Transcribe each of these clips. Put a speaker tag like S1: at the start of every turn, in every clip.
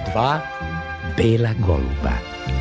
S1: dva bela goluba.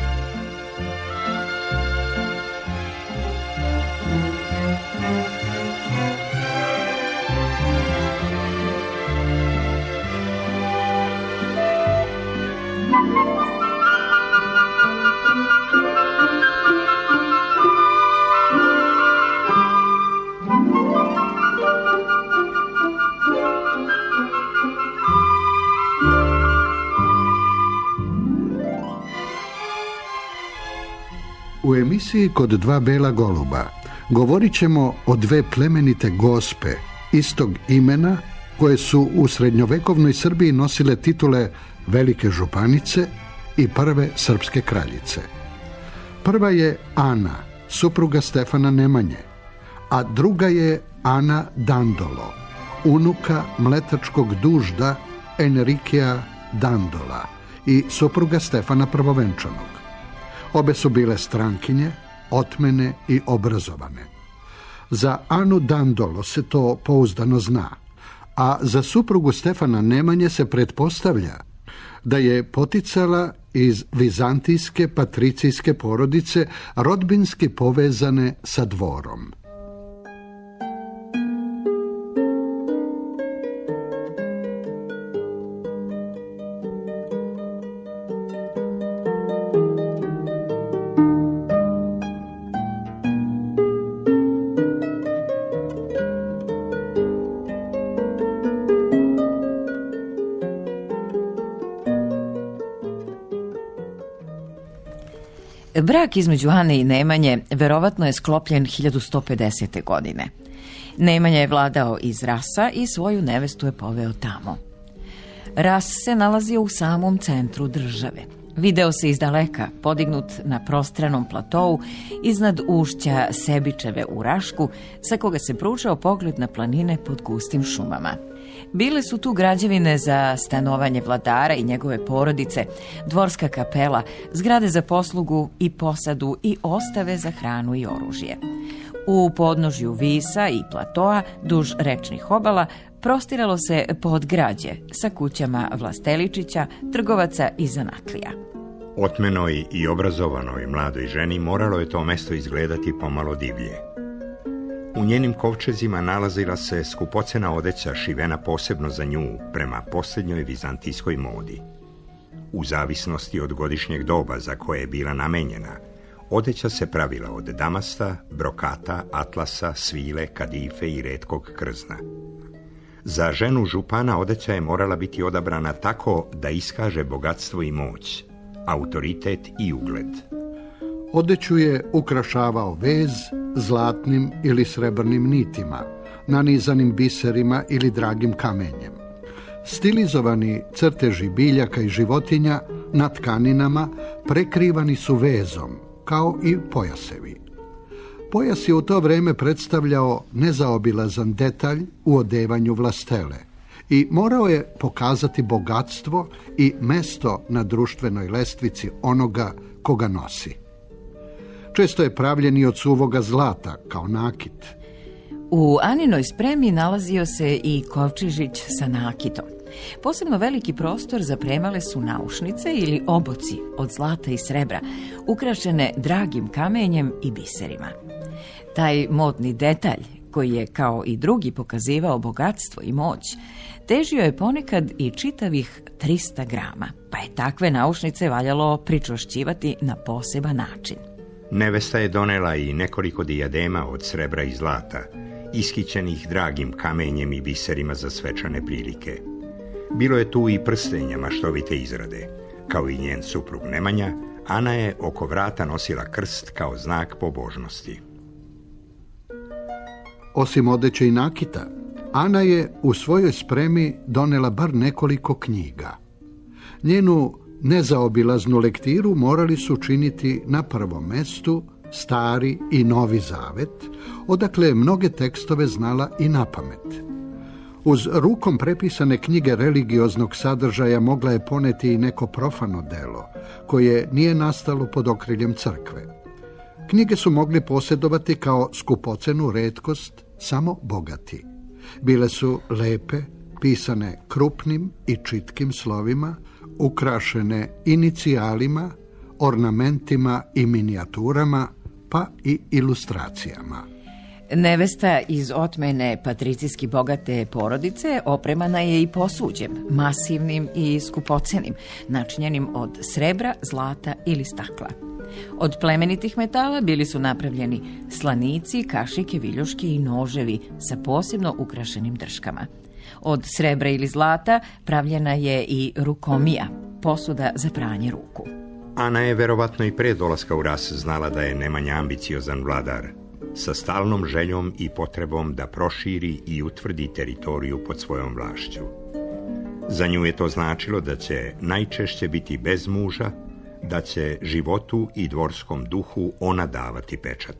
S2: U emisiji Kod dva bela goluba govorit ćemo o dve plemenite gospe istog imena koje su u srednjovekovnoj Srbiji nosile titule velike županice i prve srpske kraljice. Prva je Ana, supruga Stefana Nemanje, a druga je Ana Dandolo, unuka mletačkog dužda Enrikija Dandola i supruga Stefana Prvovenčanog. Obe su bile strankinje, otmene i obrazovane. Za Anu Dandolo se to pouzdano zna, a za suprugu Stefana Nemanje se pretpostavlja da je poticala iz vizantijske patricijske porodice rodbinski povezane sa dvorom.
S3: Brak između Ane i Nemanje verovatno je sklopljen 1150. godine. Nemanja je vladao iz Rasa i svoju nevestu je poveo tamo. Ras se nalazio u samom centru države. Video se iz daleka, podignut na prostranom platou iznad ušća Sebičeve u Rašku, sa koga se pružao pogled na planine pod gustim šumama. Bile su tu građevine za stanovanje vladara i njegove porodice, dvorska kapela, zgrade za poslugu i posadu i ostave za hranu i oružje. U podnožju Visa i platoa, duž rečnih obala, prostiralo se podgrađe sa kućama vlasteličića, trgovaca i zanatlija.
S4: Otmenoj i obrazovanoj mladoj ženi moralo je to mesto izgledati pomalo divlje. U njenim kovčezima nalazila se skupocena odeća šivena posebno za nju prema posljednjoj vizantijskoj modi. U zavisnosti od godišnjeg doba za koje je bila namenjena, odeća se pravila od damasta, brokata, atlasa, svile, kadife i retkog krzna. Za ženu župana odeća je morala biti odabrana tako da iskaže bogatstvo i moć, autoritet i ugled.
S2: Odeću je ukrašavao vez zlatnim ili srebrnim nitima, nanizanim biserima ili dragim kamenjem. Stilizovani crteži biljaka i životinja na tkaninama prekrivani su vezom, kao i pojasevi. Pojas je u to vrijeme predstavljao nezaobilazan detalj u odevanju vlastele i morao je pokazati bogatstvo i mesto na društvenoj lestvici onoga koga nosi. Često je pravljen i od suvoga zlata, kao nakit.
S3: U Aninoj spremi nalazio se i kovčižić sa nakitom. Posebno veliki prostor zapremale su naušnice ili oboci od zlata i srebra, ukrašene dragim kamenjem i biserima. Taj modni detalj, koji je kao i drugi pokazivao bogatstvo i moć, težio je ponekad i čitavih 300 grama, pa je takve naušnice valjalo pričvršćivati na poseban način.
S4: Nevesta je donela i nekoliko dijadema od srebra i zlata, iskićenih dragim kamenjem i biserima za svečane prilike. Bilo je tu i prstenja maštovite izrade. Kao i njen suprug Nemanja, Ana je oko vrata nosila krst kao znak pobožnosti.
S2: Osim odeće i nakita, Ana je u svojoj spremi donela bar nekoliko knjiga. Njenu nezaobilaznu lektiru morali su činiti na prvom mestu Stari i Novi Zavet, odakle je mnoge tekstove znala i napamet. Uz rukom prepisane knjige religioznog sadržaja mogla je poneti i neko profano delo, koje nije nastalo pod okriljem crkve. Knjige su mogli posjedovati kao skupocenu retkost samo bogati. Bile su lepe, pisane krupnim i čitkim slovima, ukrašene inicijalima, ornamentima i minijaturama, pa i ilustracijama.
S3: Nevesta iz otmene patricijski bogate porodice opremana je i posuđem, masivnim i skupocenim, načinjenim od srebra, zlata ili stakla. Od plemenitih metala bili su napravljeni slanici, kašike, viljuške i noževi sa posebno ukrašenim drškama. Od srebra ili zlata pravljena je i rukomija, posuda za pranje ruku.
S4: Ana je verovatno i pre dolaska u Ras znala da je Nemanja ambiciozan vladar, sa stalnom željom i potrebom da proširi i utvrdi teritoriju pod svojom vlašću. Za nju je to značilo da će najčešće biti bez muža, da će životu i dvorskom duhu ona davati pečat.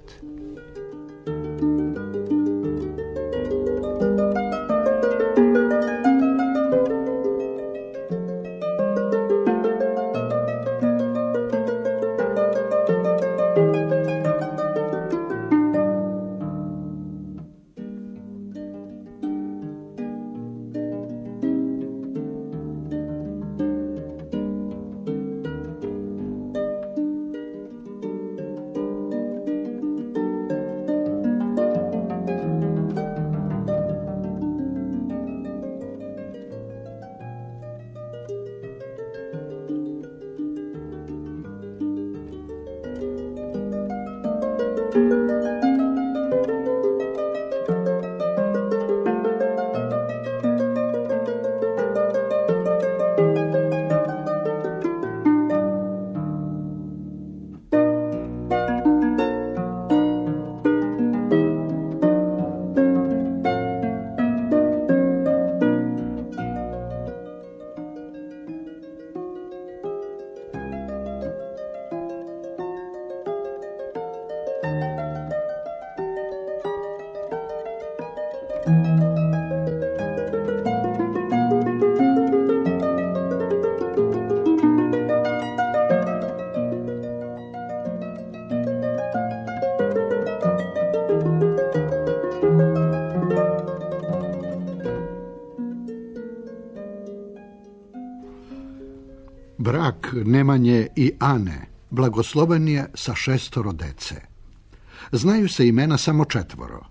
S2: Brak Nemanje i Ane blagosloven je sa 6 dece. Znaju se imena samo 4.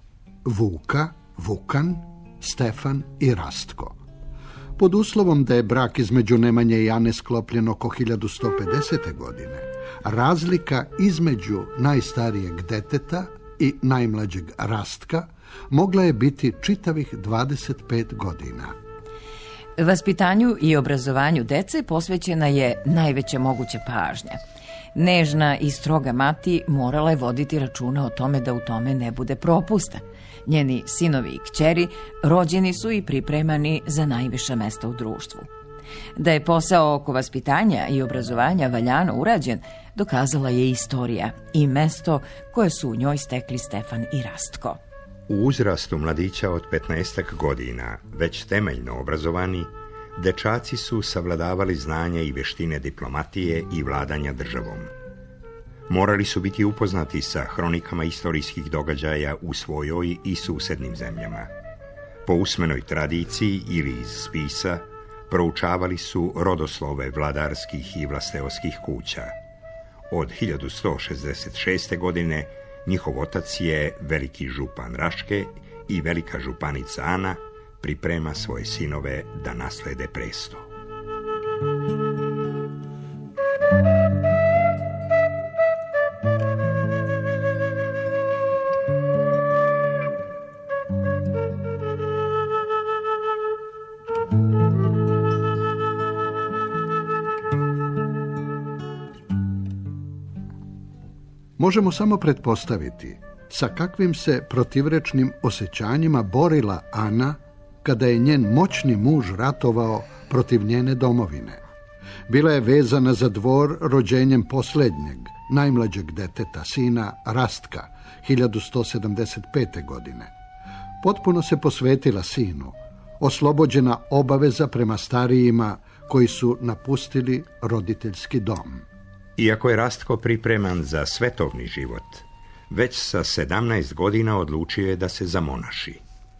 S2: Vuka, Vukan, Stefan i Rastko. Pod uslovom da je brak između Nemanje i Ane sklopljen oko 1150. godine, razlika između najstarijeg deteta i najmlađeg Rastka mogla je biti čitavih 25 godina.
S3: Vaspitanju i obrazovanju dece posvećena je najveća moguća pažnja. Nežna i stroga mati morala je voditi računa o tome da u tome ne bude propusta. Njeni sinovi i kćeri rođeni su i pripremani za najviša mesta u društvu. Da je posao oko vaspitanja i obrazovanja valjano urađen, dokazala je istorija i mesto koje su u njoj stekli Stefan i Rastko.
S4: U uzrastu mladića od 15 godina, već temeljno obrazovani, dečaci su savladavali znanje i veštine diplomatije i vladanja državom. Morali su biti upoznati sa hronikama istorijskih događaja u svojoj i susednim zemljama. Po usmenoj tradiciji ili iz spisa proučavali su rodoslove vladarskih i vlasteoskih kuća. Od 1166. godine njihov otac je veliki župan Raške i velika županica Ana priprema svoje sinove da naslede presto.
S2: Možemo samo pretpostaviti sa kakvim se protivrečnim osjećanjima borila Ana kada je njen moćni muž ratovao protiv njene domovine. Bila je vezana za dvor rođenjem posljednjeg, najmlađeg deteta, sina Rastka, 1175. godine. Potpuno se posvetila sinu, oslobođena obaveza prema starijima koji su napustili roditeljski dom.
S4: Iako je Rastko pripreman za svetovni život, već sa 17 godina odlučio je da se zamonaši.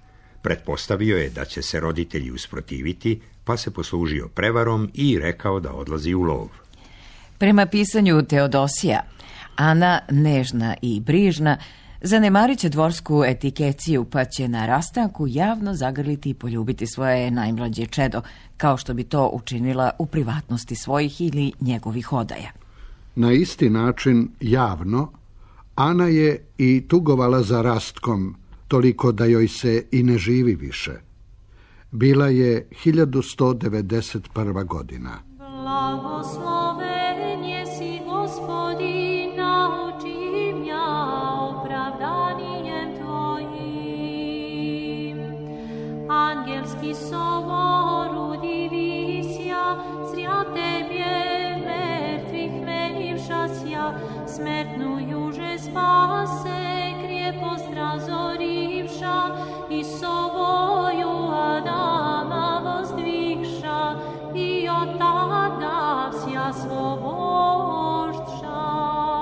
S4: Pretpostavio je da će se roditelji usprotiviti, pa se poslužio prevarom i rekao da odlazi u lov.
S3: Prema pisanju Teodosija, Ana, nežna i brižna, zanemarit će dvorsku etikeciju, pa će na rastanku javno zagrliti i poljubiti svoje najmlađe čedo, kao što bi to učinila u privatnosti svojih ili njegovih odaja.
S2: Na isti način, javno, Ana je i tugovala za Rastkom, toliko da joj se i ne živi više. Bila je 1191. godina.
S5: Blagosloven jesi, Gospodina, učim ja opravdanijem Tvojim. Angelski sovor udivisja, zrja Tebje mrtvih menivšasja, smrtnu juže spase, krijepost razorivša, i sovoju Adama vozdvihša, i od tada vsja svoboštša.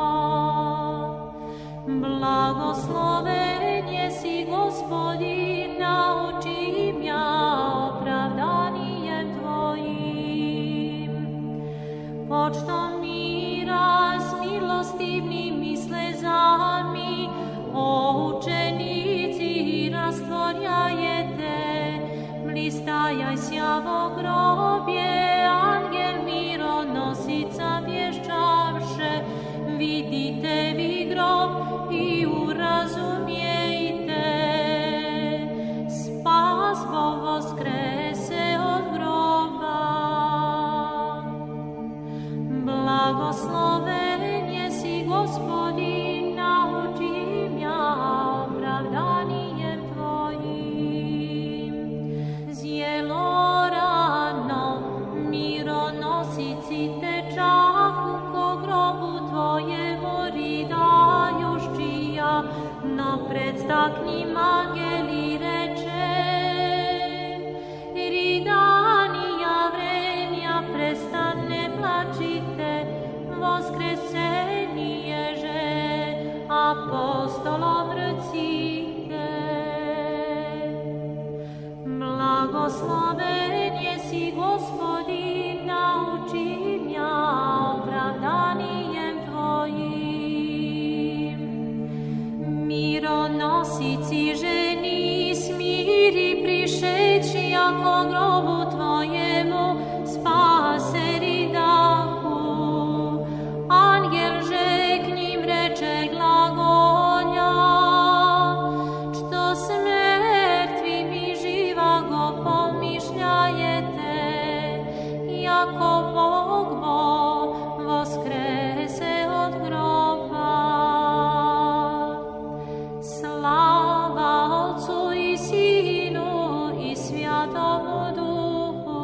S5: Blagosloven jesi, Gospodina, učim ja opravdanijem Tvojim. Počtom mira s milostivnim i slezami, o učenici rastvorjajete, mlistajaj sjavo grobje, angel mironosica vješćavše, vidite vi grob i urazumijete, spas Bog voskrese od groba. Blagosloven jesi, Gospodina, učim ja opravdanijem Tvojim. Zjelo rano, mironosici tečahu, ko grobu Tvojemu ridajuščija, no predstaknim angeli reče, ridanija vrenja prestane plačite, voskresenije že apostolom recite. Blagosloven jesi, Gospodina, učim ja opravdanijem Tvojim. Mironosici ženi smiri prišeći, ako grobu Tvojemu spase ridahu. Angel že k njim reče glagolja, što s mrtvim i živa go pomišljajete, jako Bog voskrese od groba. Slava Otcu i Sinu i Svjatomu Duhu.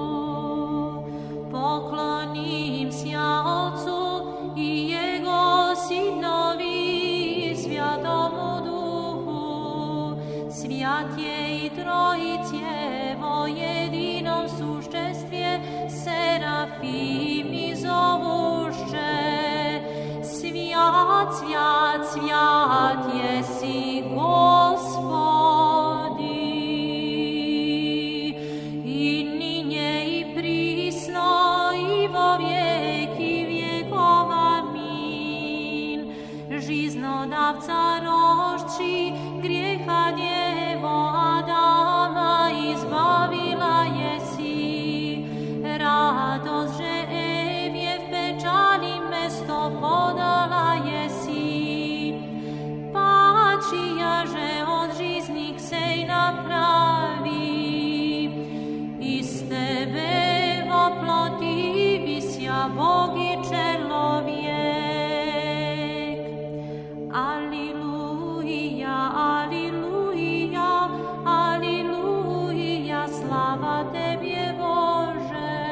S5: Poklonim sja Otcu i Jego Sinovi i Svjatomu Duhu. Svjat je i Trojicevo jedinom sušćestvje, serafim zovuše. Svjat, svjat, svjat jesi Gospodi. I ninje i prisno i vo vijeki vjekova min. Žiznodavca rošči, grijeha djevo Adama izbavila jesi. Radost že Evjev pečali mesto podala jesi. Pačija že od žiznih sej napravi. Iz tebe voploti visja Bog i čelovjek. Aliluja, aliluja, aliluja, slava Tebje Bože.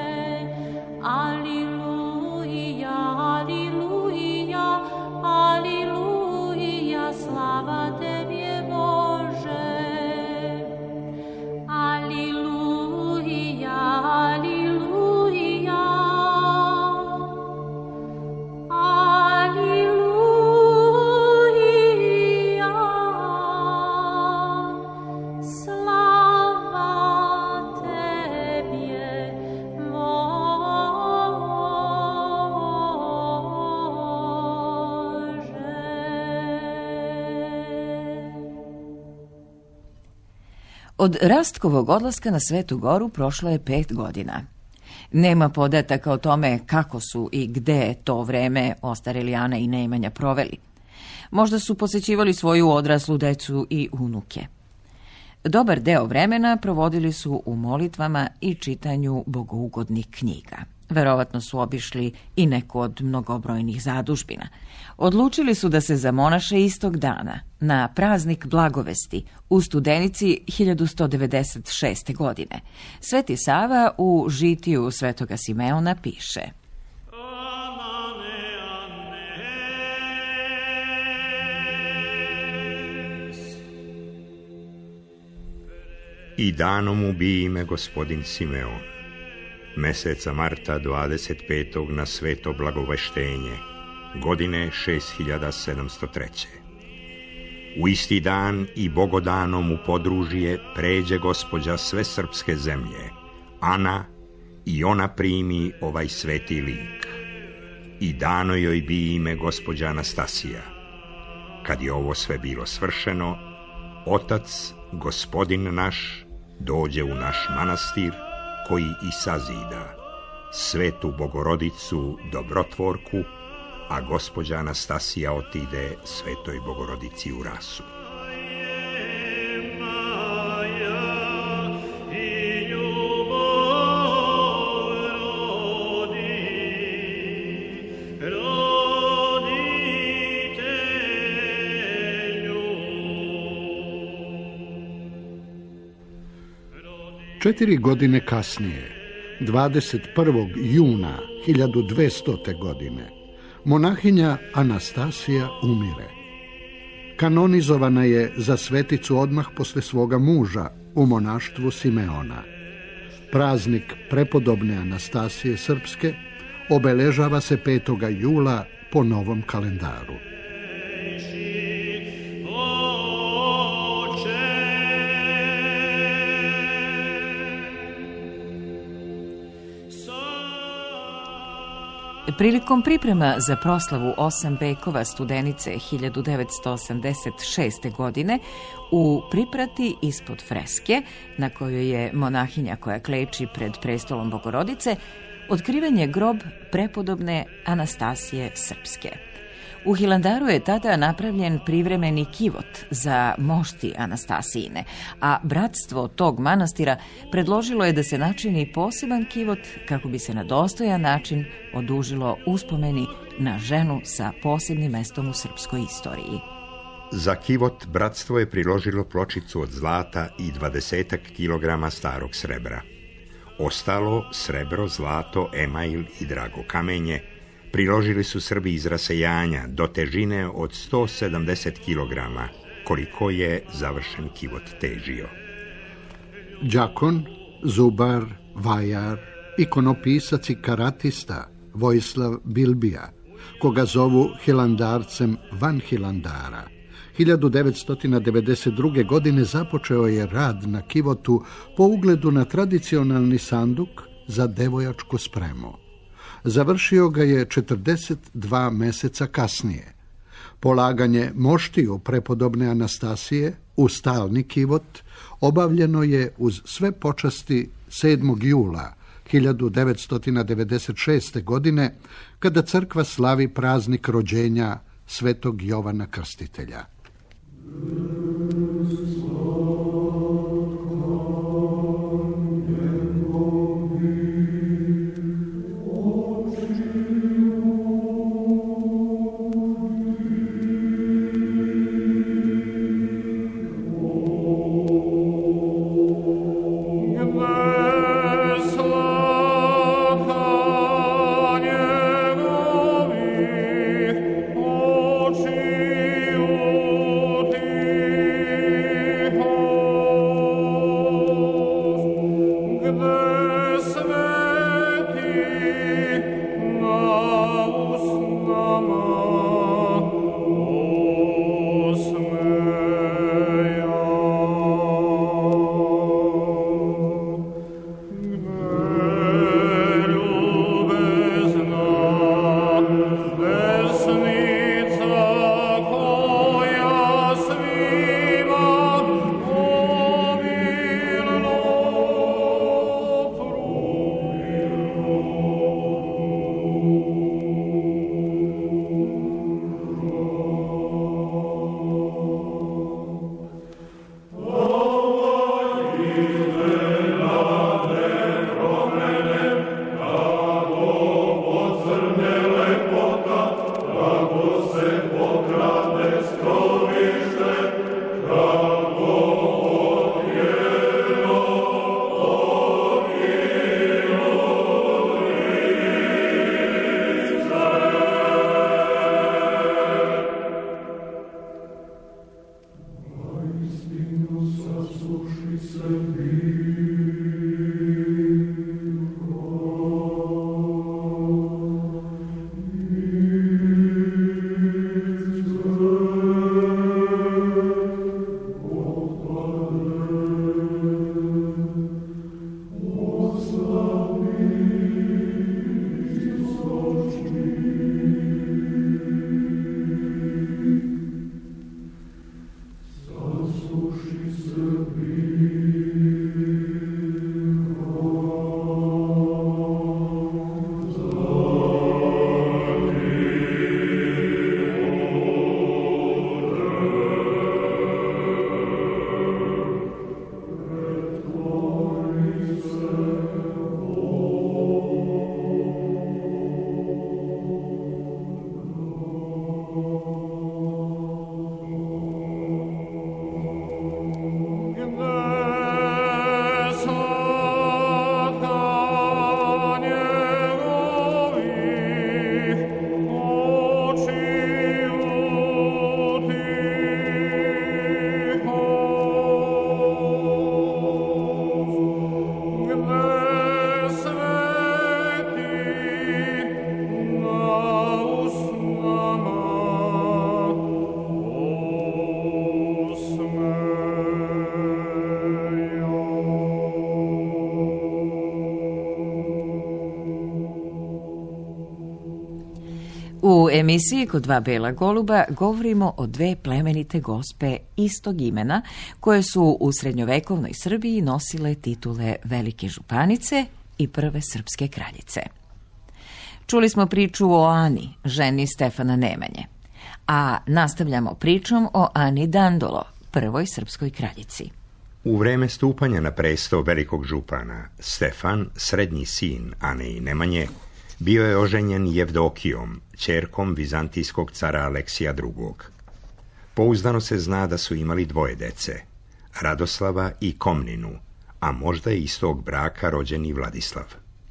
S5: Aliluja, aliluja, aliluja, slava Tebje Bože. Aliluja, aliluja, aliluja, slava
S3: Od Rastkovog odlaska na Svetu Goru prošlo je 5 godina. Nema podataka o tome kako su i gde to vreme ostareli Ana i Nemanja proveli. Možda su posećivali svoju odraslu decu i unuke. Dobar deo vremena provodili su u molitvama i čitanju bogougodnih knjiga. Verovatno su obišli i neku od mnogobrojnih zadužbina. Odlučili su da se zamonaše istog dana, na praznik Blagovesti, u Studenici 1196. godine. Sveti Sava u žitiju Svetoga Simeona piše:
S4: I danom ubi ime gospodin Simeon, meseca marta 25. na sveto blagoveštenje, godine 6703. U isti dan i bogodanom u podružje pređe gospođa sve srpske zemlje, Ana, i ona primi ovaj sveti lik. I dano joj bi ime gospođa Anastasija. Kad je ovo sve bilo svršeno, Otac, gospodin naš, dođe u naš manastir, koji i sazida, svetu Bogorodicu dobrotvorku, a gospođa Anastasija otide svetoj Bogorodici u rasu.
S2: Četiri godine kasnije, 21. juna 1200. godine, monahinja Anastasija umire. Kanonizovana je za sveticu odmah posle svoga muža u monaštvu Simeona. Praznik prepodobne Anastasije Srpske obeležava se 5. jula po novom kalendaru.
S3: Prilikom priprema za proslavu 8 bekova Studenice 1986. godine, u priprati ispod freske, na kojoj je monahinja koja kleči pred prestolom Bogorodice, otkriven je grob prepodobne Anastasije Srpske. U Hilandaru je tada napravljen privremeni kivot za mošti Anastasijine, a bratstvo tog manastira predložilo je da se načini poseban kivot kako bi se na dostojan način odužilo uspomeni na ženu sa posebnim mestom u srpskoj istoriji.
S4: Za kivot bratstvo je priložilo pločicu od zlata i 20 kilograma starog srebra. Ostalo, srebro, zlato, email i drago kamenje, priložili su Srbi iz rasejanja do težine od 170 kilograma, koliko je završen kivot težio.
S2: Đakon, zubar, vajar, ikonopisac i karatista Vojislav Bilbija, koga zovu hilandarcem van Hilandara, 1992. godine započeo je rad na kivotu po ugledu na tradicionalni sanduk za devojačku spremu. Završio ga je 42 meseca kasnije. Polaganje moštiju prepodobne Anastasije u stalni kivot obavljeno je uz sve počasti 7. jula 1996. godine, kada crkva slavi praznik rođenja svetog Jovana Krstitelja.
S3: U emisiji Kod dva bela goluba govorimo o dve plemenite gospe istog imena koje su u srednjovekovnoj Srbiji nosile titule velike županice i prve srpske kraljice. Čuli smo priču o Ani, ženi Stefana Nemanje, a nastavljamo pričom o Ani Dandolo, prvoj srpskoj kraljici.
S4: U vreme stupanja na presto velikog župana, Stefan, srednji sin Ane i Nemanje, bio je oženjen Jevdokijom, ćerkom vizantijskog cara Aleksija II. Pouzdano se zna da su imali dvoje dece, Radoslava i Komninu, a možda je iz tog braka rođen i Vladislav.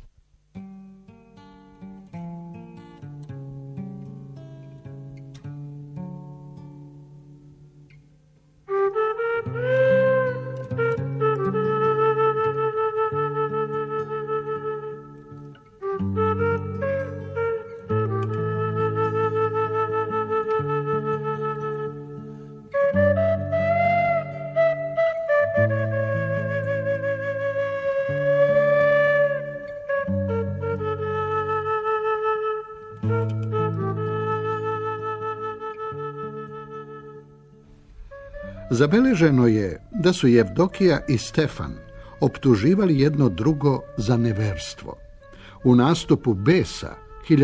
S2: Zabeleženo je da su Jevdokija i Stefan optuživali jedno drugo za neverstvo. U nastupu besa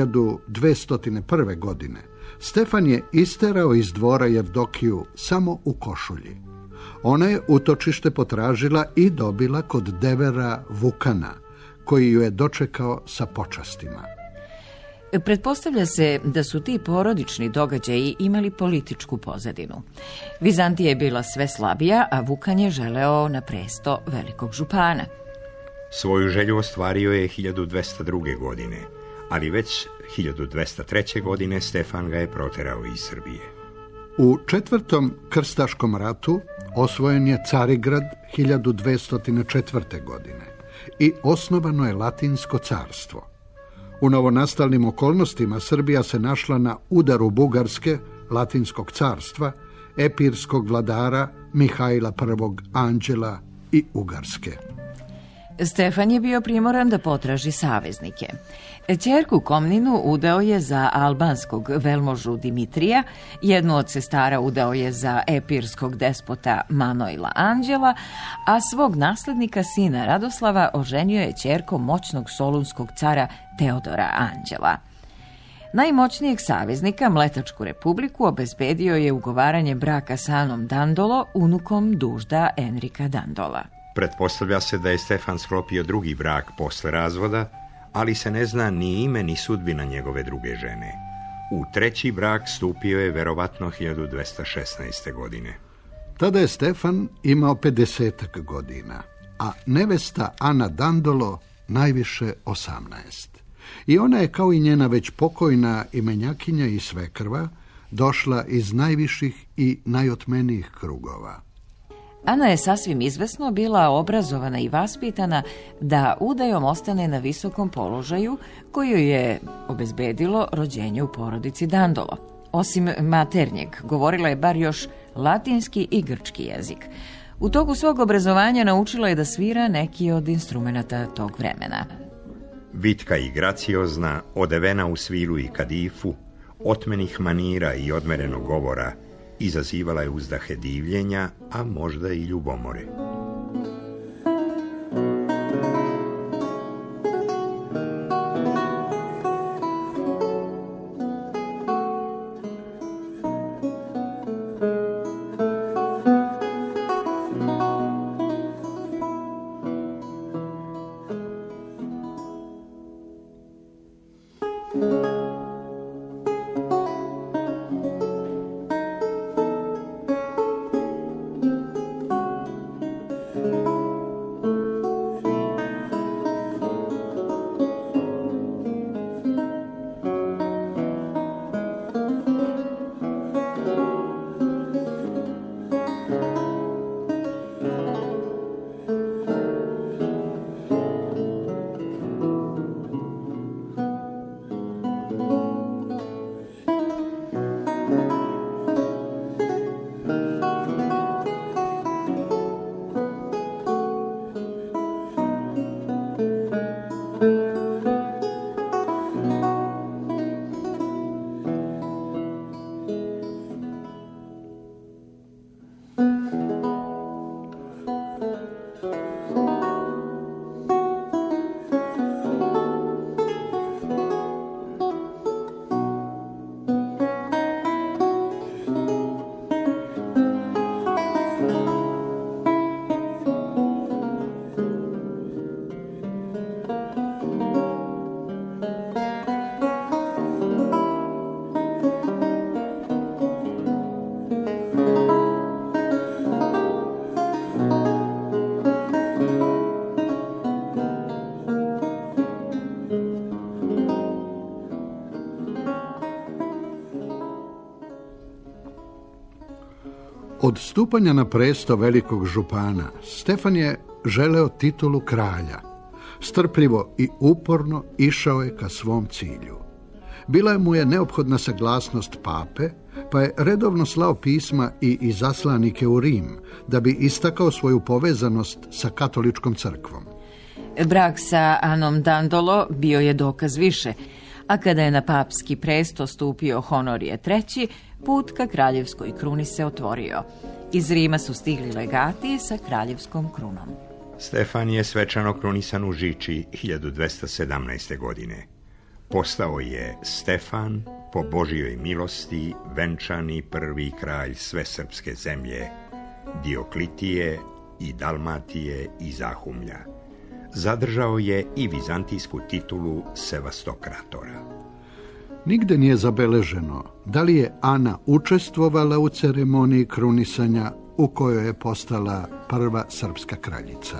S2: 1201. godine Stefan je isterao iz dvora Jevdokiju samo u košulji. Ona je utočište potražila i dobila kod devera Vukana, koji ju je dočekao sa počastima.
S3: Pretpostavlja se da su ti porodični događaji imali političku pozadinu. Vizantija je bila sve slabija, a Vukan je želeo na presto velikog župana.
S4: Svoju želju ostvario je 1202. godine, ali već 1203. godine Stefan ga je proterao iz Srbije.
S2: U četvrtom krstaškom ratu osvojen je Carigrad 1204. godine i osnovano je Latinsko carstvo. U novonastalnim okolnostima Srbija se našla na udaru Bugarske, Latinskog carstva, epirskog vladara Mihajla I. Anđela i Ugarske.
S3: Stefan je bio primoran da potraži saveznike. Ćerku Komninu udao je za albanskog velmožu Dimitrija, jednu od sestara udao je za epirskog despota Manojla Anđela, a svog naslednika sina Radoslava oženio je ćerkom moćnog solunskog cara Teodora Anđela. Najmoćnijeg saveznika, Mletačku republiku, obezbedio je ugovaranje braka sa Anom Dandolo, unukom Dužda Enrika Dandola.
S4: Pretpostavlja se da je Stefan sklopio drugi brak posle razvoda, ali se ne zna ni ime ni sudbina njegove druge žene. U treći brak stupio je verovatno 1216. godine.
S2: Tada je Stefan imao 50 godina, a nevesta Ana Dandolo najviše 18. I ona je, kao i njena već pokojna imenjakinja i svekrva, došla iz najviših i najotmenijih krugova.
S3: Ana je sasvim izvesno bila obrazovana i vaspitana da udajom ostane na visokom položaju koju je obezbedilo rođenje u porodici Dandolo. Osim maternjeg, govorila je bar još latinski i grčki jezik. U toku svog obrazovanja naučila je da svira neki od instrumenata tog vremena.
S4: Vitka i graciozna, odevena u svilu i kadifu, otmenih manira i odmerenog govora, izazivala je uzdahe divljenja, a možda i ljubomore.
S2: Od stupanja na presto velikog župana, Stefan je želeo titulu kralja. Strpljivo i uporno išao je ka svom cilju. Bila mu je neophodna saglasnost pape, pa je redovno slao pisma i izaslanike u Rim, da bi istakao svoju povezanost sa katoličkom crkvom.
S3: Brak sa Anom Dandolo bio je dokaz više, a kada je na papski presto stupio Honorije III, put ka kraljevskoj kruni se otvorio. Iz Rima su stigli legati sa kraljevskom krunom.
S4: Stefan je svečano krunisan u Žiči 1217. godine. Postao je Stefan, po Božjoj milosti, venčani prvi kralj sve srpske zemlje, Dioklitije i Dalmatije i Zahumlja. Zadržao je i vizantijsku titulu Sevastokratora.
S2: Nigde nije zabeleženo da li je Ana učestvovala u ceremoniji krunisanja u kojoj je postala prva srpska kraljica.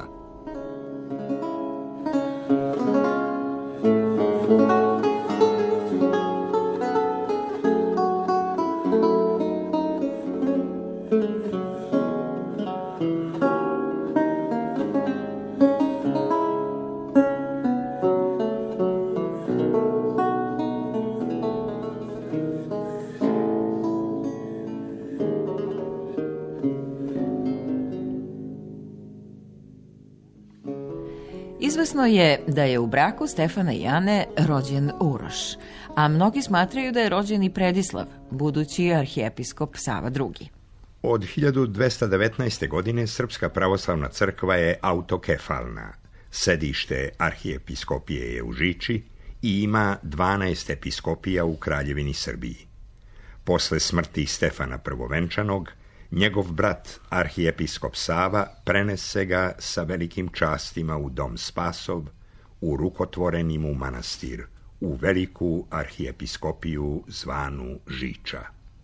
S3: Izvesno je da je u braku Stefana i Ane rođen Uroš, a mnogi smatraju da je rođen i Predislav, budući arhijepiskop Sava II.
S4: Od 1219. godine Srpska pravoslavna crkva je autokefalna. Sedište arhijepiskopije je u Žiči i ima 12 episkopija u Kraljevini Srbiji. Posle smrti Stefana Prvovenčanog, njegov brat, arhijepiskop Sava, prenese ga sa velikim častima u dom Spasov, u rukotvoreni mu manastir, u veliku arhijepiskopiju zvanu Žiča.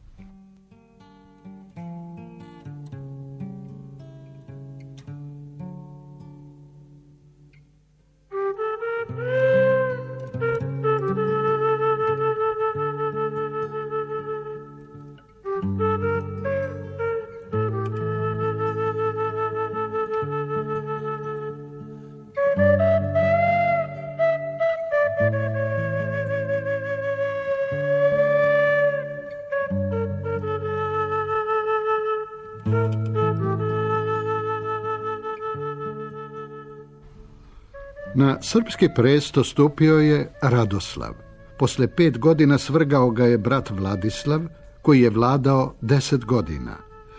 S2: Na srpski presto stupio je Radoslav. Posle 5 godina svrgao ga je brat Vladislav, koji je vladao 10 godina.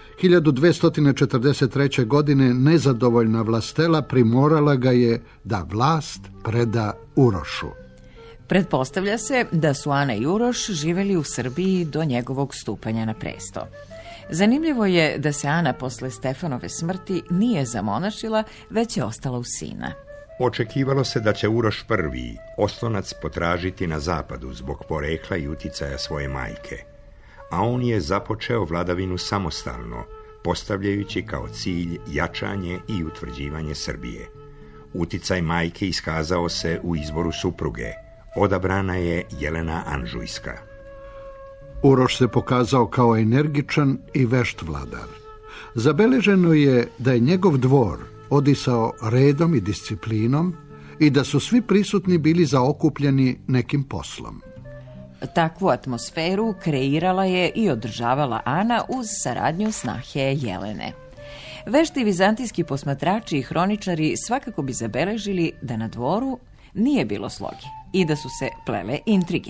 S2: 1243. godine nezadovoljna vlastela primorala ga je da vlast preda Urošu.
S3: Pretpostavlja se da su Ana i Uroš živeli u Srbiji do njegovog stupanja na presto. Zanimljivo je da se Ana posle Stefanove smrti nije zamonašila, već je ostala u sina.
S4: Očekivalo se da će Uroš I oslonac potražiti na zapadu zbog porekla i uticaja svoje majke, a on je započeo vladavinu samostalno, postavljajući kao cilj jačanje i utvrđivanje Srbije. Uticaj majke iskazao se u izboru supruge. Odabrana je Jelena Anžujska.
S2: Uroš se pokazao kao energičan i vešt vladar. Zabeleženo je da je njegov dvor odisao redom i disciplinom i da su svi prisutni bili zaokupljeni nekim poslom.
S3: Takvu atmosferu kreirala je i održavala Ana uz saradnju snahe Jelene. Vešti vizantijski posmatrači i hroničari svakako bi zabeležili da na dvoru nije bilo sloge i da su se plele intrige.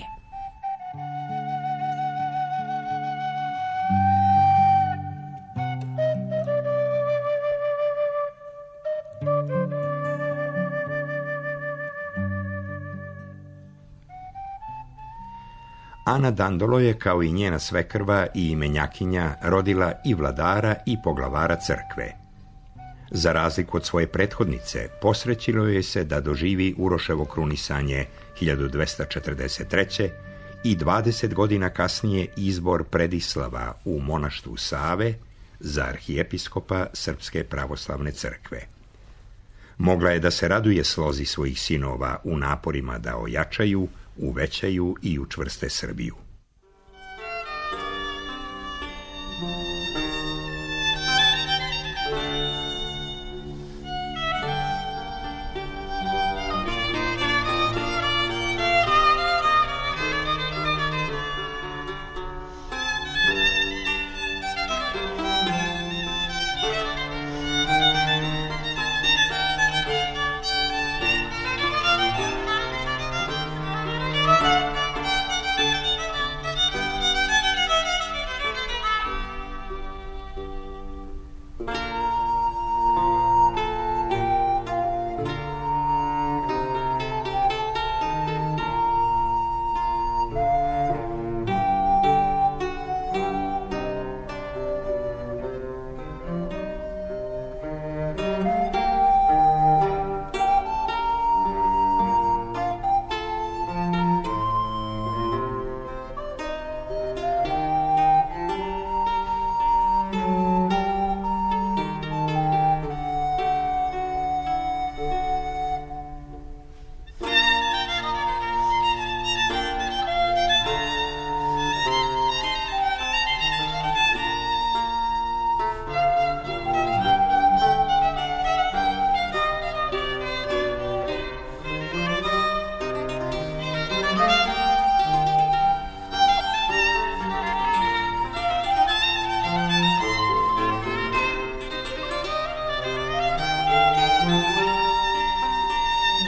S4: Ana Dandolo je, kao i njena svekrva i imenjakinja, rodila i vladara i poglavara crkve. Za razliku od svoje prethodnice, posrećilo je se da doživi Uroševo krunisanje 1243. i 20 godina kasnije izbor Predislava u monaštvu Save za arhijepiskopa Srpske pravoslavne crkve. Mogla je da se raduje slozi svojih sinova u naporima da ojačaju, uvećaju i učvrste Srbiju.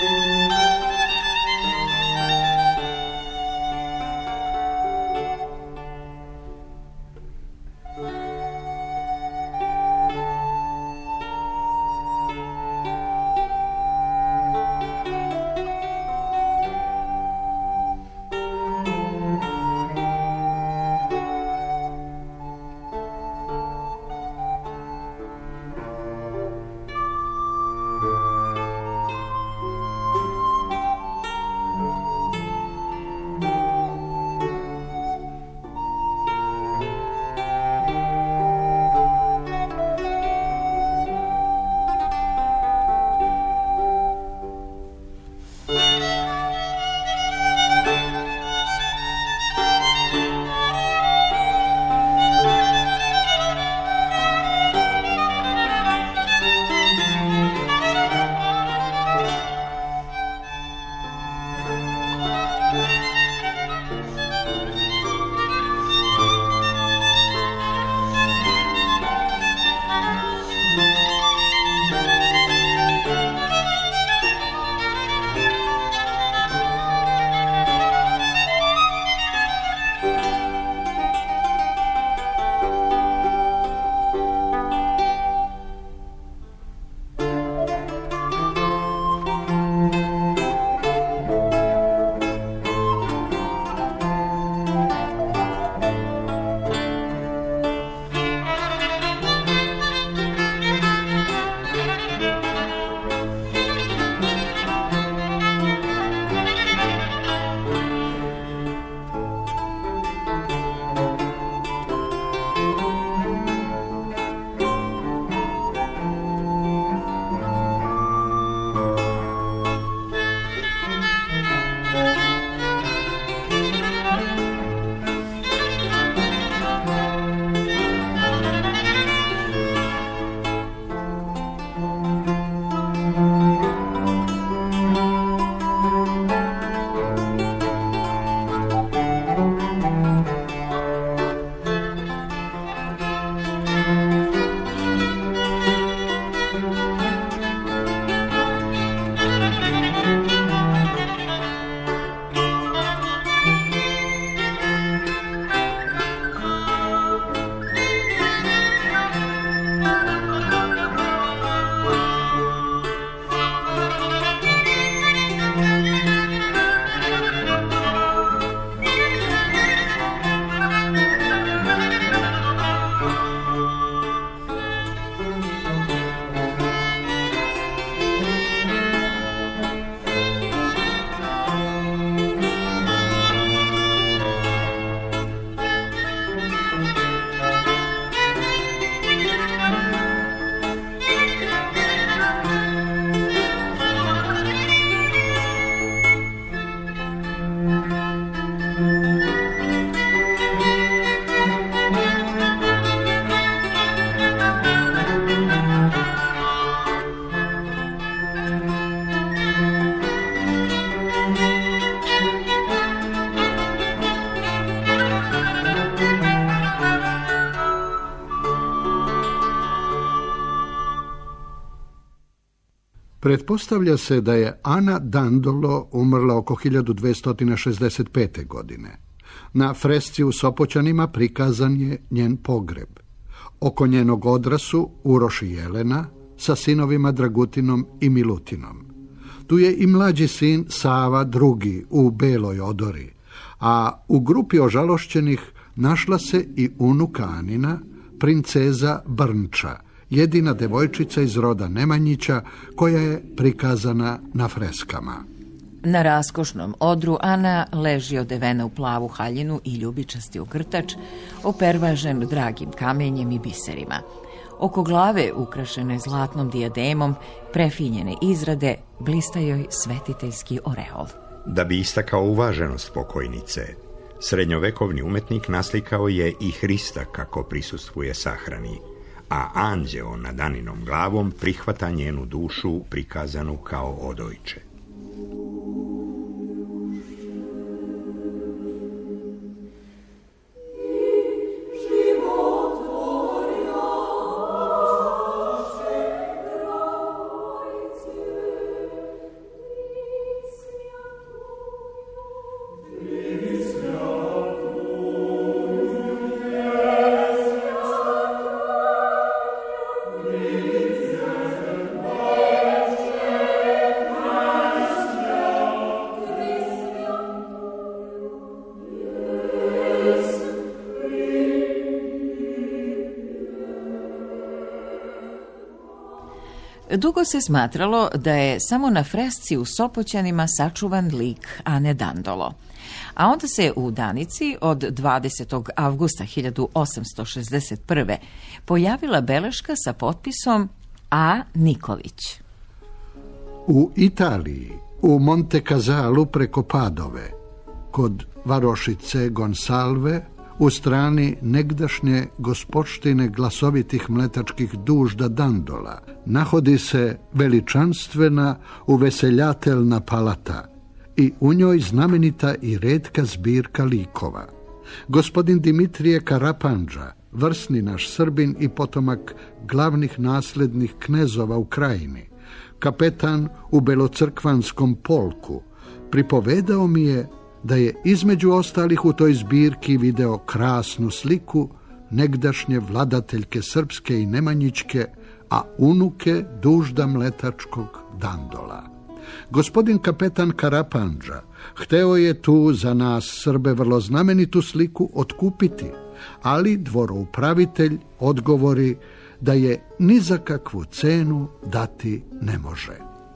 S2: Pretpostavlja se da je Ana Dandolo umrla oko 1265. godine. Na fresci u Sopoćanima prikazan je njen pogreb. Oko njenog odra su Uroš i Jelena sa sinovima Dragutinom i Milutinom. Tu je i mlađi sin Sava II u beloj odori, a u grupi ožalošćenih našla se i unuka Anina, princeza Brnča, jedina devojčica iz roda Nemanjića koja je prikazana na freskama.
S3: Na raskošnom odru Ana leži odevena u plavu haljinu i ljubičasti ukrtač, opervažen dragim kamenjem i biserima. Oko glave, ukrašene zlatnom dijademom, prefinjene izrade, blista joj svetiteljski oreol.
S4: Da bi istakao uvaženost pokojnice, srednjovekovni umetnik naslikao je i Hrista kako prisustvuje sahrani, a anđeo nad Aninom glavom prihvata njenu dušu prikazanu kao odojče.
S3: Dugo se smatralo da je samo na fresci u Sopoćanima sačuvan lik Ane Dandolo. A onda se u Danici od 20. avgusta 1861. pojavila beleška sa potpisom A. Nikolić.
S2: U Italiji, u Monte Casalu preko Padove, kod varošice Gonsalve, u strani negdašnje gospodštine glasovitih mletačkih dužda Dandola, nahodi se veličanstvena uveseljateljna palata i u njoj znamenita i retka zbirka likova. Gospodin Dimitrije Karapandža, vrsni naš Srbin i potomak glavnih naslednih knezova u Krajini, kapetan u belocrkvanskom polku, pripovedao mi je da je između ostalih u toj zbirki video krasnu sliku negdašnje vladateljke srpske i nemanjičke, a unuke dužda mletačkog Dandola. Gospodin kapetan Karapandža hteo je tu za nas Srbe vrlo znamenitu sliku otkupiti, ali dvoroupravitelj odgovori da je ni za kakvu cenu dati ne može.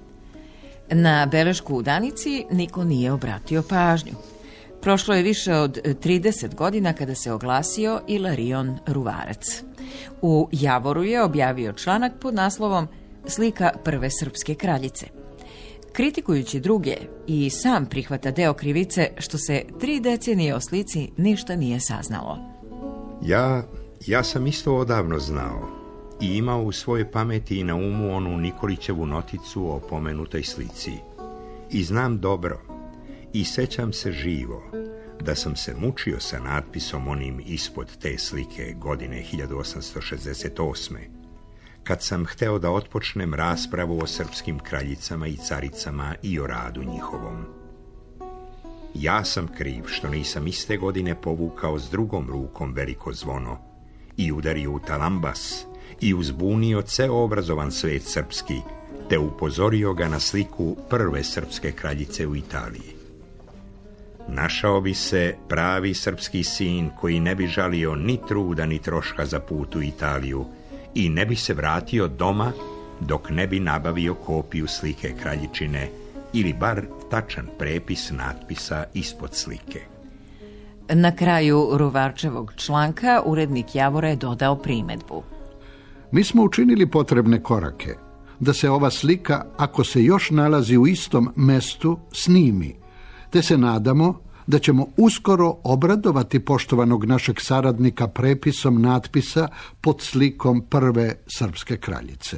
S3: Na belešku u Danici niko nije obratio pažnju. Prošlo je više od 30 godina kada se oglasio Ilarion Ruvarac. U Javoru je objavio članak pod naslovom Slika prve srpske kraljice. Kritikujući druge i sam prihvata deo krivice što se 3 decenije o slici ništa nije saznalo.
S4: Ja sam isto odavno znao i imao u svojoj pameti i na umu onu Nikolićevu noticu o pomenutoj slici. I znam dobro i sećam se živo da sam se mučio sa natpisom onim ispod te slike godine 1868. kad sam hteo da otpočnem raspravu o srpskim kraljicama i caricama i o radu njihovom. Ja sam kriv što nisam iste godine povukao s drugom rukom veliko zvono i udario u talambas i uzbunio ceo obrazovan svet srpski, te upozorio ga na sliku prve srpske kraljice u Italiji. Našao bi se pravi srpski sin koji ne bi žalio ni truda ni troška za put u Italiju i ne bi se vratio doma dok ne bi nabavio kopiju slike kraljičine ili bar tačan prepis natpisa ispod slike.
S3: Na kraju Ruvarčevog članka urednik Javora je dodao primedbu.
S2: Mi smo učinili potrebne korake da se ova slika, ako se još nalazi u istom mestu, snimi, te se nadamo da ćemo uskoro obradovati poštovanog našeg saradnika prepisom natpisa pod slikom prve srpske kraljice.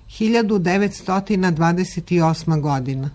S6: 1928. godina.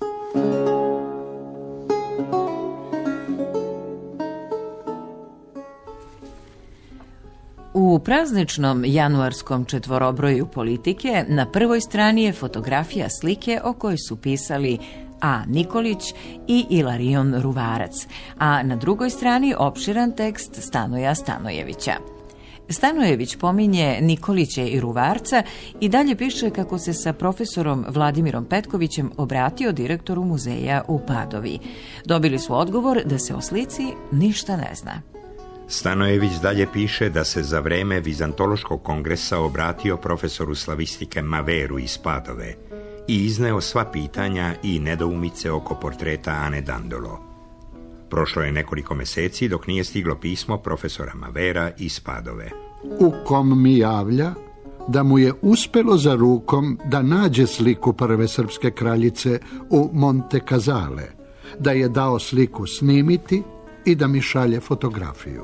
S3: U prazničnom januarskom četvorobroju Politike na prvoj strani je fotografija slike o kojoj su pisali A. Nikolić i Ilarion Ruvarac, a na drugoj strani opširan tekst Stanoja Stanojevića. Stanojević pominje Nikolića i Ruvarca i dalje piše kako se sa profesorom Vladimirom Petkovićem obratio direktoru muzeja u Padovi. Dobili su odgovor da se o slici ništa ne zna.
S4: Stanojević dalje piše da se za vreme Vizantološkog kongresa obratio profesoru slavistike Maveru iz Padove i izneo sva pitanja i nedoumice oko portreta Ane Dandolo. Prošlo je nekoliko meseci dok nije stiglo pismo profesora Mavera iz Padove,
S2: u kom mi javlja da mu je uspelo za rukom da nađe sliku prve srpske kraljice u Monte Casale, da je dao sliku snimiti i da mi šalje fotografiju.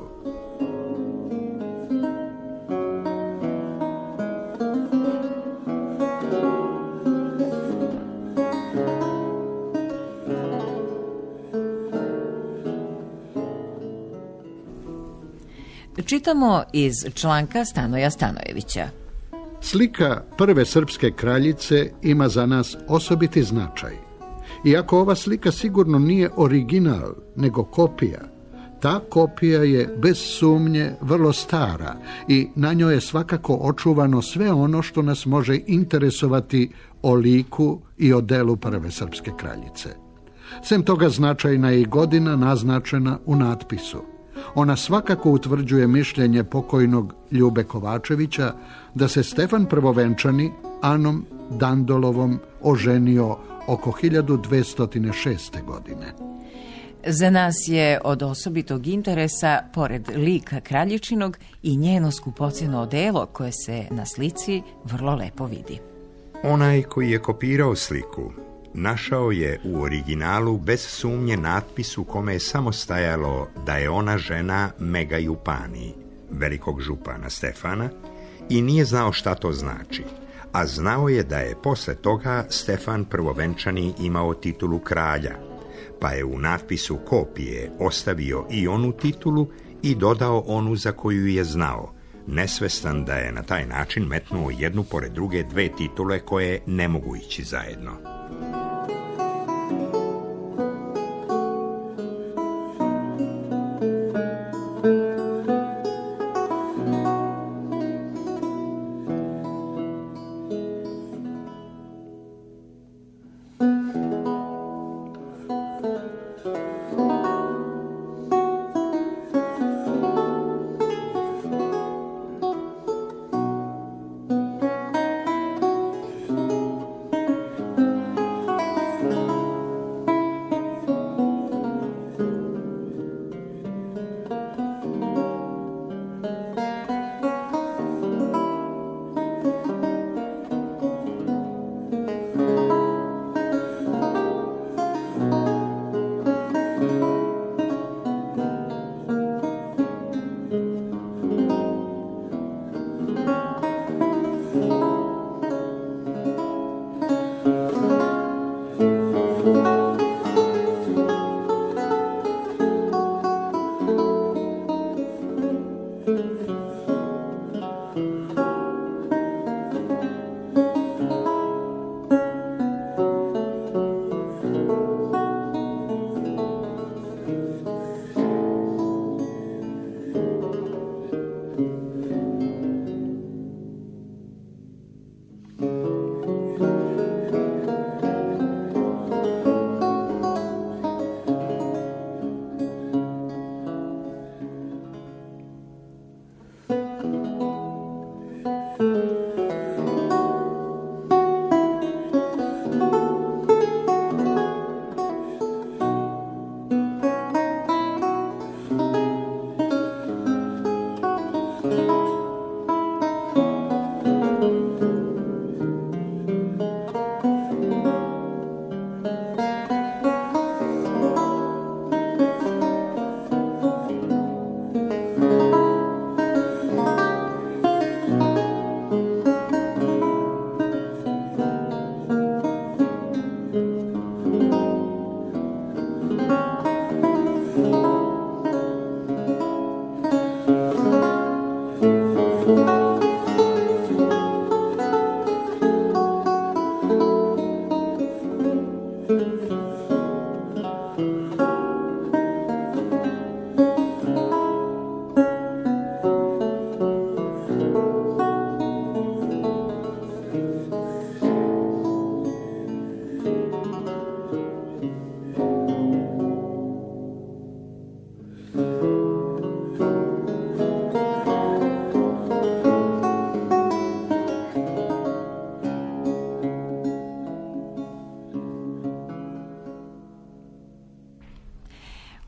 S3: Čitamo iz članka Stanoja Stanojevića.
S2: Slika prve srpske kraljice ima za nas osobiti značaj. Iako ova slika sigurno nije original, nego kopija, ta kopija je bez sumnje vrlo stara i na njoj je svakako očuvano sve ono što nas može interesovati o liku i o delu prve srpske kraljice. Sem toga značajna je i godina naznačena u natpisu. Ona svakako utvrđuje mišljenje pokojnog Ljube Kovačevića da se Stefan Prvovenčani Anom Dandolovom oženio oko 1206. godine.
S3: Za nas je od osobitog interesa, pored lika kraljičinog, i njeno skupocjeno odelo koje se na slici vrlo lepo vidi.
S4: Onaj koji je kopirao sliku našao je u originalu bez sumnje natpis u kome je samo stajalo da je ona žena Mega Jupani, velikog župana Stefana, i nije znao šta to znači, a znao je da je posle toga Stefan Prvovenčani imao titulu kralja, pa je u natpisu kopije ostavio i onu titulu i dodao onu za koju je znao, nesvestan da je na taj način metnuo jednu pored druge dve titule koje ne mogu ići zajedno.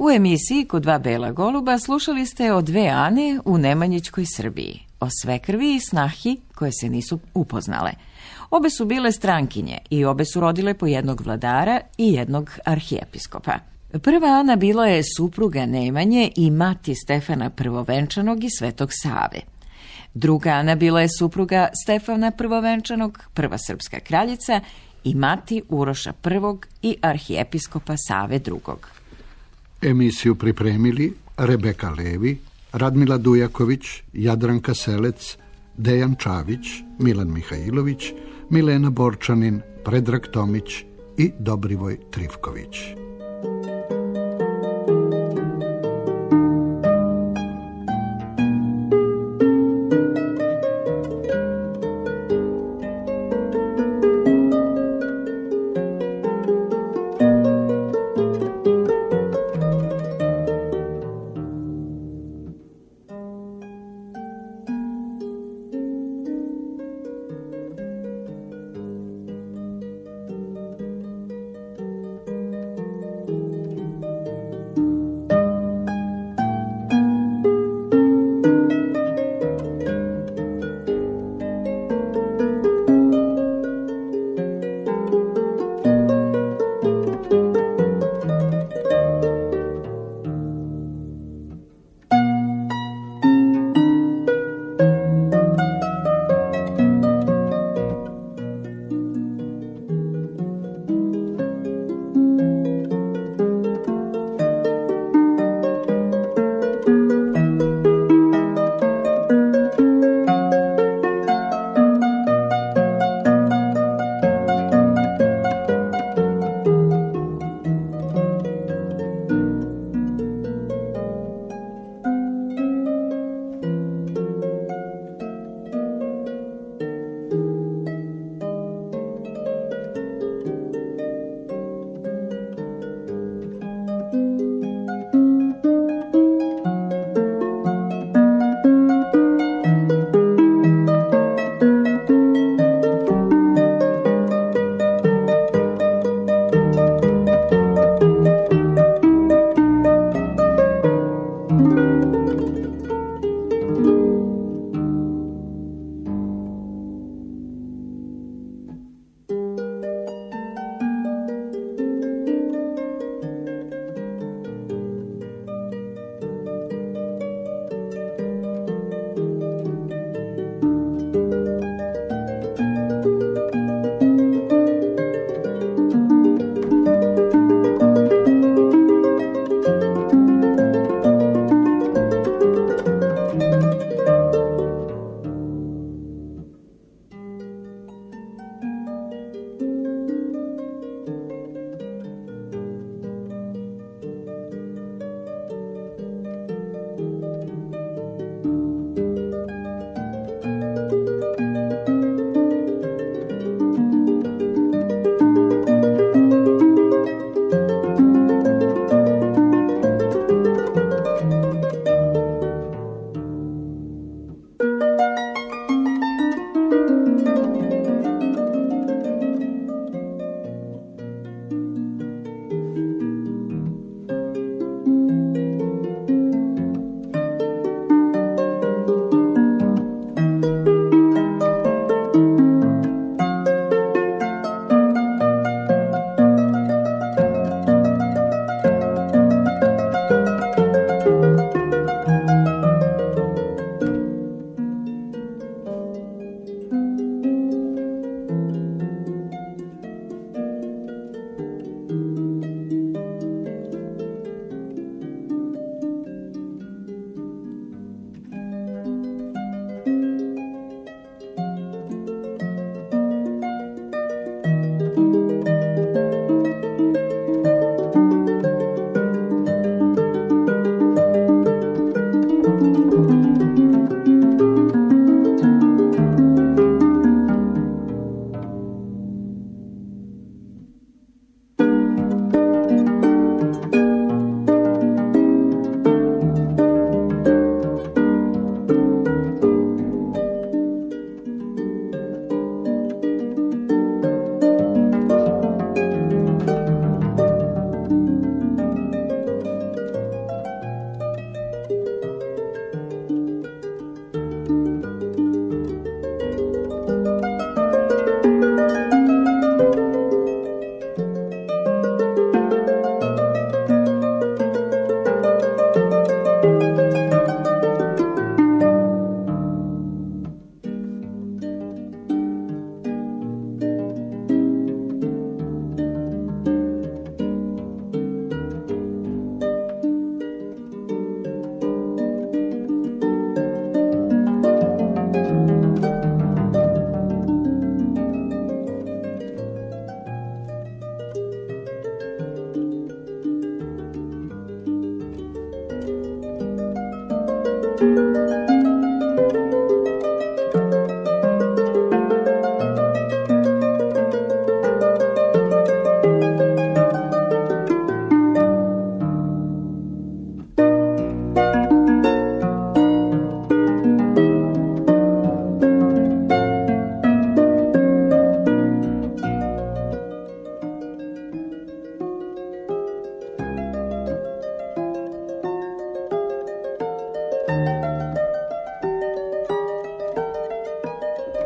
S3: U emisiji Kod dva bela goluba slušali ste o dve Ane u Nemanjićkoj Srbiji, o svekrvi i snahi koje se nisu upoznale. Obe su bile strankinje i obe su rodile po jednog vladara i jednog arhijepiskopa. Prva Ana bila je supruga Nemanje i mati Stefana Prvovenčanog i Svetog Save. Druga Ana bila je supruga Stefana Prvovenčanog, prva srpska kraljica, i mati Uroša I i arhijepiskopa Save II.
S2: Emisiju pripremili Rebeka Levi, Radmila Dujaković, Jadranka Selec, Dejan Čavić, Milan Mihajlović, Milena Borčanin, Predrag Tomić i Dobrivoj Trifković.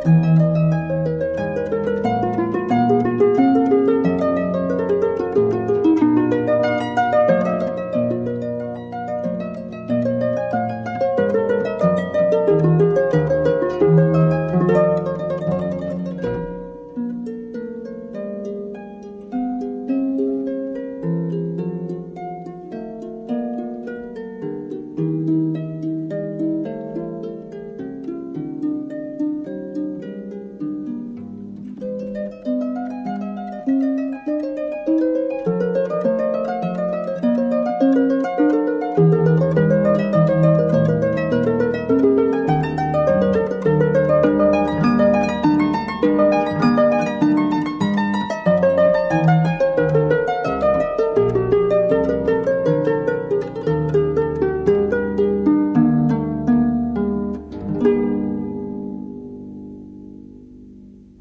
S5: Thank you.